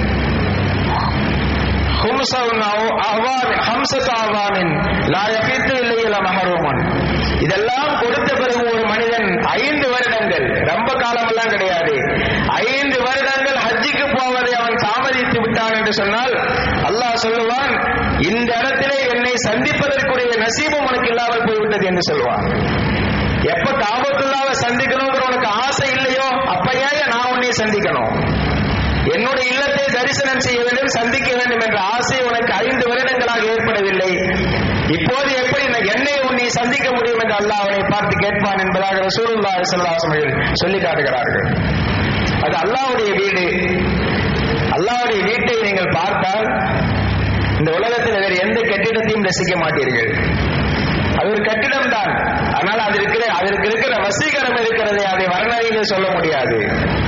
இதெல்லாம் கொடுத்த பிறகு ஒரு மனிதன் ஐந்து வருடங்கள், ரொம்ப காலமெல்லாம் கிடையாது, ஐந்து வருடங்கள் ஹஜ்ஜுக்கு போவதை அவன் தாமதித்து விட்டான் என்று சொன்னால் அல்லாஹ் சொல்லுவான், இந்த இடத்திலே என்னை சந்திப்பதற்குரிய நசீபம் உனக்கு இல்லாமல் போய்விட்டது என்று சொல்லுவான். எப்ப காபத்துல்லாவை சந்திக்கணுங்கிற உனக்கு ஆசை இல்லையோ அப்பயே நான் உன்னை சந்திக்கணும், என்னுடைய இல்லத்தை தரிசனம் செய்ய வேண்டும், சந்திக்க வேண்டும் என்ற ஆசை உனக்கு ஐந்து வருடங்களாக ஏற்படவில்லை. இப்போது எப்படி என்னை உன்னை சந்திக்க முடியும் என்று அல்லாஹ் அவனை பார்த்து கேட்பான் என்பதாக ரசூலுல்லாஹி ஸல்லல்லாஹு அலைஹி வஸல்லம் சொல்லி காட்டுகிறார்கள். அது அல்லாஹ்வுடைய வீடு. அல்லாஹ்வுடைய வீட்டை நீங்கள் பார்த்தால் இந்த உலகத்தில் வேறு எந்த கட்டிடத்தையும் ரசிக்க மாட்டீர்கள். அது ஒரு கட்டிடம் தான், ஆனால் அது இருக்கிற அதற்கு இருக்கிற வசீகரம் இருக்கிறது, அதை வர்ணனையிலே சொல்ல முடியாது.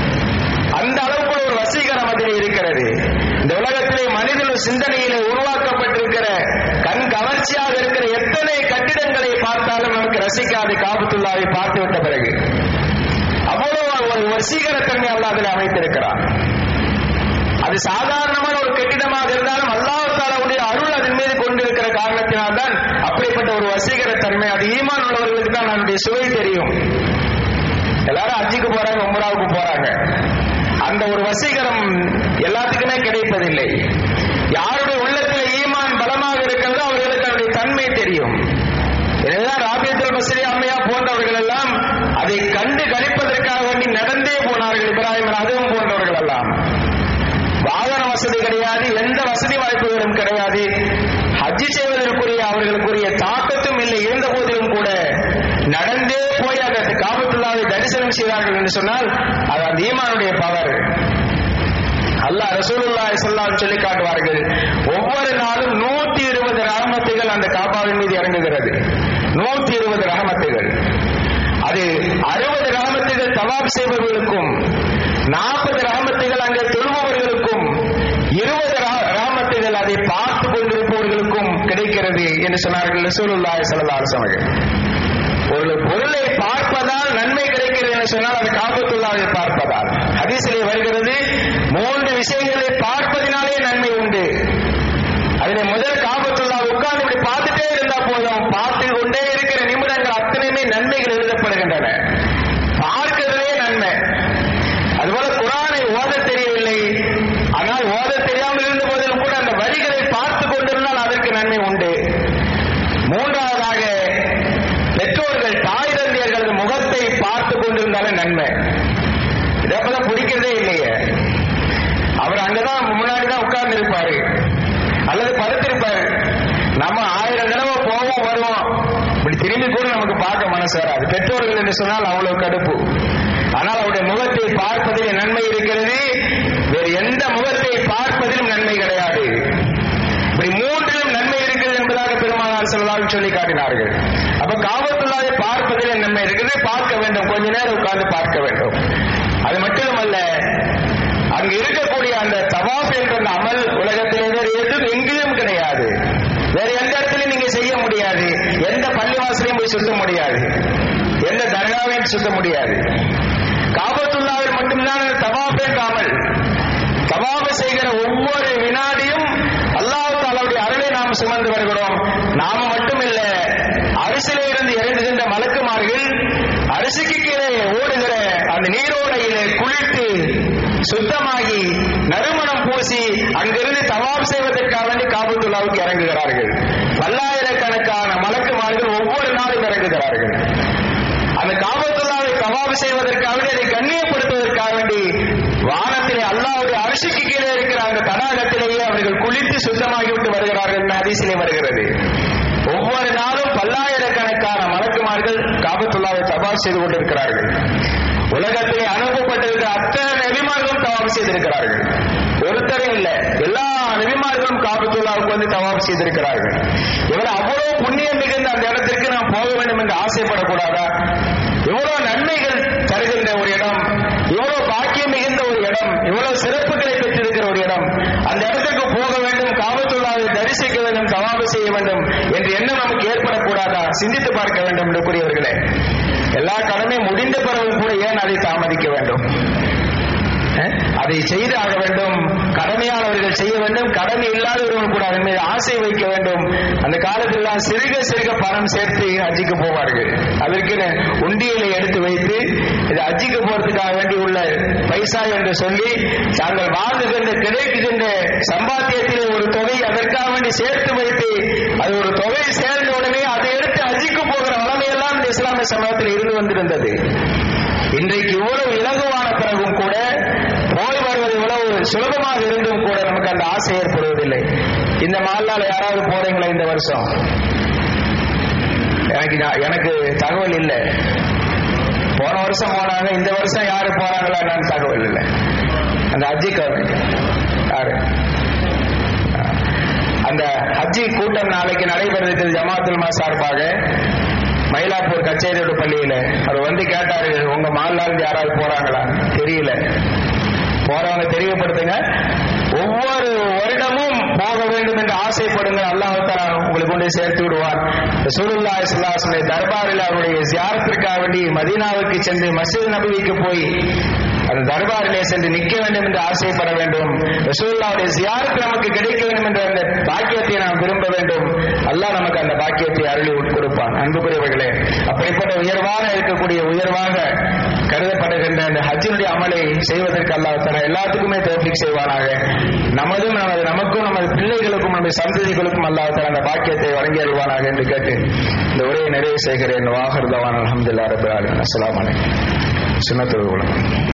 அந்த அளவுக்கு ஒரு வசீகரம் அதில் இருக்கிறது. இந்த உலகத்திலே மனிதன் சிந்தனையிலே உருவாக்கப்பட்டிருக்கிற கண் கவர்ச்சியாக இருக்கிற எத்தனை கட்டிடங்களை பார்த்தாலும் நமக்கு ரசிக்காது காபத்துல்லாவை பார்த்துவிட்ட பிறகு. அவ்வளவு ஒரு வசீகரத்தன்மை அல்லாஹ் அதில் அமைத்திருக்கிறான். அது சாதாரணமான ஒரு கட்டிடமாக இருந்தாலும் அல்லாஹ் தஆலாவுடைய அருள் அதன் மீது கொண்டிருக்கிற காரணத்தினால்தான் அப்படிப்பட்ட ஒரு வசீகரத்தன்மை. அது ஈமான் உள்ளவர்களுக்கு தான் அதனுடைய சுவை தெரியும். எல்லாரும் ஹஜ்ஜுக்கு போறாங்க, உம்ராவுக்கு போறாங்க, அந்த ஒரு வசீகரம் எல்லாத்துக்குமே கிடைப்பதில்லை. யாருடைய உள்ளத்தில் ஈமான் பலமாக இருக்கிறதோ அவர்களுக்கு அதனுடைய தன்மை தெரியும். எனவேதான் ராபியத்துல் பஸ்ரி அம்மையா போன்றவர்கள் எல்லாம் அதை கண்டு கழிப்பதற்காக வேண்டி நடந்தே போனார்கள். இப்ராஹிம் அதுவும் போன்றவர்கள் எல்லாம் வாகன வசதி கிடையாது, எந்த வசதி வாய்ப்புகளும் கிடையாது, ஹஜ்ஜி செய்வதற்குரிய அவர்களுக்குரிய தாக்கத்தும் இல்லை. இருந்த போதிலும் கூட நடந்தே போய் அந்த காபத்துல்லாவை தரிசனம் செய்தார்கள் என்று சொன்னால் அது அந்த ஈமானுடைய பவர். அல்லாஹ் ரசூலுல்லாஹி ஸல்லல்லாஹு அலைஹி வஸல்லம் சொல்லி காட்டுவார்கள், ஒவ்வொரு நாளும் நூத்தி இருபது ரஹமத்துகள் அந்த காபாவின் மீது இறங்குகிறது. நூத்தி இருபது ரஹமத்துகள். அது அறுபது ரஹமத்துகள் தவாப் செய்பவர்களுக்கும், நாற்பது ரஹமத்துகள் அங்கே தொழுபவர்களுக்கும், இருபது ரஹமத்துகள் அதை பார்த்து கொண்டிருப்பவர்களுக்கும் கிடைக்கிறது என்று சொன்னார்கள் ரசூலுல்லாஹி ஸல்லல்லாஹு அலைஹி வஸல்லம். ஒரு பொருளை பார்ப்பதால் நன்மை கிடைக்கிறது என்று சொன்னால் அது காபத்துல்லாவை பார்ப்பதால். ஹதீஸிலே வருகிறது, மூன்று விஷயங்களை பார்ப்பதினாலே நன்மை உண்டு. அதிலே முதல் காபத்துல்லா உட்கார்ந்து இப்படி பார்த்துட்டே இருந்தா போதும், பார்த்து கொண்டே இருக்கிற நிமிடங்கள் அத்தனையுமே நன்மைகள் எழுதப்படுகின்றன. பார்க்கிறதே நன்மை. அதுபோல குர்ஆனை ஓத தெரியவில்லை, ஆனால் ஓத தெரியாமல் இருந்த போதிலும் கூட அந்த வரிகளை பார்த்து கொண்டிருந்தால் அதற்கு நன்மை உண்டு. மூன்றாவதாக பெற்றோர்கள் தாய் தந்தையர்களது முகத்தை பார்த்து கொண்டிருந்தாலே நன்மை. இதப்பதான் பிடிக்கிறதே இல்லையே. அவர் அங்கதான் முன்னாடிதான் உட்கார்ந்து இருப்பாரு அல்லது படுத்திருப்பாரு. நம்ம ஆயிரம் தடவை போவோம் வருவோம், இப்படி திரும்பி கூட நமக்கு மனசு வராது. பெற்றோர்கள் என்று சொன்னால் அவ்வளவு கடுப்பு. ஆனால் அவருடைய முகத்தை பார்ப்பதில் நன்மை இருக்கிறது, வேறு எந்த முகத்தை பார்ப்பதிலும் நன்மை கிடையாது. இப்படி மூன்றிலும் நன்மை இருக்கிறது என்பதாக பெருமானார் ஸல்லல்லாஹு அலைஹி வஸல்லம் சொல்லி காட்டினார்கள். அப்ப காபத்துல்லாஹை பார்ப்பதில் நன்மை இருக்கிறது, பார்க்க வேண்டும், கொஞ்ச நேரம் உட்கார்ந்து பார்க்க வேண்டும். அது மட்டுமல்ல, அங்கு இருக்கக்கூடிய அந்த தவாஃப் என்ற அந்த அமல் உலகத்திலே வேறு எதுவும் எங்கேயும் கிடையாது. வேற எந்த இடத்துலையும் நீங்க செய்ய முடியாது. எந்த பள்ளிவாசலையும் போய் சுத்த முடியாது, எந்த தர்காவையும் சுத்த முடியாது. காபத்துல்லாஹ்வில் மட்டும்தான் தவாஃப் என்ற அமல். தவாஃப் செய்கிற ஒவ்வொரு வினாடியும் அல்லாஹ் தஆலாவுடைய அருளை நாம் சுமந்து வருகிறோம். நாம மட்டுமில்ல, அரிசிலே இருந்து இறங்குகின்ற மலக்குமார்கள் அரிசிக்கு கீழே ஓடுகிற அந்த நீரோடையிலே குளித்து சுத்தமாகி நறுமணம் பூசி அங்கிருந்து தவாப் செய்வதற்காக வேண்டி காபத்துல்லாவுக்கு இறங்குகிறார்கள். பல்லாயிரக்கணக்கான மலக்குமார்கள் ஒவ்வொரு நாளும் இறங்குகிறார்கள். அந்த காபத்துல்லாவை தவாப் செய்வதற்காக வேண்டி, அதை கண்ணியப்படுத்துவதற்காக வேண்டி வானத்திலே அல்லாஹ்வுடைய அரிசிக்கு கீழே இருக்கிற அந்த தடாகத்திலேயே அவர்கள் குளித்து சுத்தமாகிவிட்டு வருகிறார்கள் என்ற ஹதீஸிலே வருகிறது. ஒவ்வொரு நாளும் பல்லாயிரக்கணக்கான மலக்குமார்கள் காபத்துல்லாவை தவாப் செய்து கொண்டிருக்கிறார்கள். உலகத்திலே அனுப்பப்பட்டிருக்கிற அத்தனை நபிமார்களும் தவாப் செய்திருக்கிறார்கள். ஒருத்தரும் இல்லை, எல்லா நபிமார்களும் காபத்துல்லாவுக்கு வந்து தவாப் செய்திருக்கிறார்கள். இவர் அவ்வளவு புண்ணியம் மிகுந்த அந்த இடத்திற்கு நாம் போக வேண்டும் என்று ஆசைப்படக்கூடாதா? இவ்வளவு நன்மைகள் தருகின்ற ஒரு இடம், இவ்வளவு பாக்கியம் மிகுந்த ஒரு இடம், இவ்வளவு சிறப்புகளை பெற்றிருக்கிற ஒரு இடம், அந்த இடத்துக்கு போக வேண்டும், காபத்துல்லாவை தரிசிக்க வேண்டும், தவாப் செய்ய வேண்டும் என்று எண்ணம் நமக்கு ஏற்படக்கூடாதா? சிந்தித்து பார்க்க வேண்டும் என்று கூறியவர்களே, எல்லா கடமை முடிந்த பிறகு கூட ஏன் அதை தாமதிக்க வேண்டும்? அதை செய்து ஆக வேண்டும். கடமையானவர்கள் செய்ய வேண்டும், கடமை இல்லாதவர்கள் கூட அதன் மீது ஆசை வைக்க வேண்டும். அந்த காலத்திலாம் சிறுக சிறுக பணம் சேர்த்து ஹஜ்ஜிக்கு போவார்கள். அதற்கு உண்டியலை எடுத்து வைத்து இது ஹஜ்ஜிக்கு போறதுக்காக வேண்டி உள்ள பைசா என்று சொல்லி தாங்கள் வாழ்ந்துகின்ற கிடைக்கின்ற சம்பாத்தியத்திலே ஒரு தொகை அதற்காக வேண்டி சேர்த்து வைத்து, அது ஒரு தொகை சேர்ந்த உடனே அதை எடுத்து ஹஜ்ஜிக்கு போகிற வளமையெல்லாம் இந்த இஸ்லாமிய சமூகத்தில் இருந்து வந்திருந்தது. இன்றைக்கு இவ்வளவு இலகுவான பிறகும் கூட, போய் வருவது இவ்வளவு சுலபமாக இருந்தும் கூட நமக்கு அந்த ஆசை ஏற்படுவதில்லை. இந்த மாநாள் யாராவது போறீங்களா இந்த வருஷம்? எனக்கு எனக்கு தகவல் இல்லை. போன வருஷம் போனாங்க, இந்த வருஷம் யாரு போறாங்களா என்னன்னு தகவல் இல்லை. அந்த ஹஜ்ஜி யாரு அந்த ஹஜ்ஜி கூட்டம் நாளைக்கு நடைபெறுகிறது ஜமாத்துல் மா சார்பாக மயிலாப்பூர் கச்சேரியோட பள்ளியில. அவர் வந்து கேட்டாரு, உங்க மாநாள் யாராவது போறாங்களா? தெரியல, போறவங்க தெரியப்படுத்துங்க. ஒவ்வொரு வருடமும் போக வேண்டும் என்று ஆசைப்படுங்க, அல்லாஹ் தஆலா உங்களுக்கு கொண்டு சேர்த்து விடுவார். ரசூலுல்லாஹி ஸல்லல்லாஹு அலைஹி வஸல்லம் தர்பாரில் அவருடைய ஜியாரத்திற்காக வேண்டி மதீனாவுக்கு சென்று மஸ்ஜித் நபவிக்கு போய் அந்த தர்பாரிலே சென்று நிற்க வேண்டும் என்று ஆசைப்பட வேண்டும். ரசூலுல்லாஹ்வுடைய ஜியாரத் நமக்கு கிடைக்க வேண்டும் என்ற அந்த பாக்கியத்தை நாம் விரும்ப வேண்டும். அல்லாஹ் நமக்கு அந்த பாக்கியத்தை அருளி கொடுப்பான். அன்புக்குரியவர்களே, அப்படிப்பட்ட உயர்வாக இருக்கக்கூடிய, உயர்வாக கருதப்படுகின்ற அந்த ஹஜ்ஜினுடைய அமலை செய்வதற்கு அல்லாஹ் தஆலா எல்லாத்துக்குமே தௌஃபீக் செய்வானாக. நமதும் நமது நமக்கும் நமது பிள்ளைகளுக்கும் நமது சந்ததிகளுக்கும் அல்லாஹ் தஆலா அந்த பாக்கியத்தை வழங்கி அருள்வானாக என்று கேட்டு இந்த உரையை நிறைவு செய்கிறேன். வாஹிர் தவானா அல்ஹம்துலில்லாஹி ரப்பில் ஆலமீன். அஸ்ஸலாமு அலைக்கும். சுன்னத்துல் உலமா.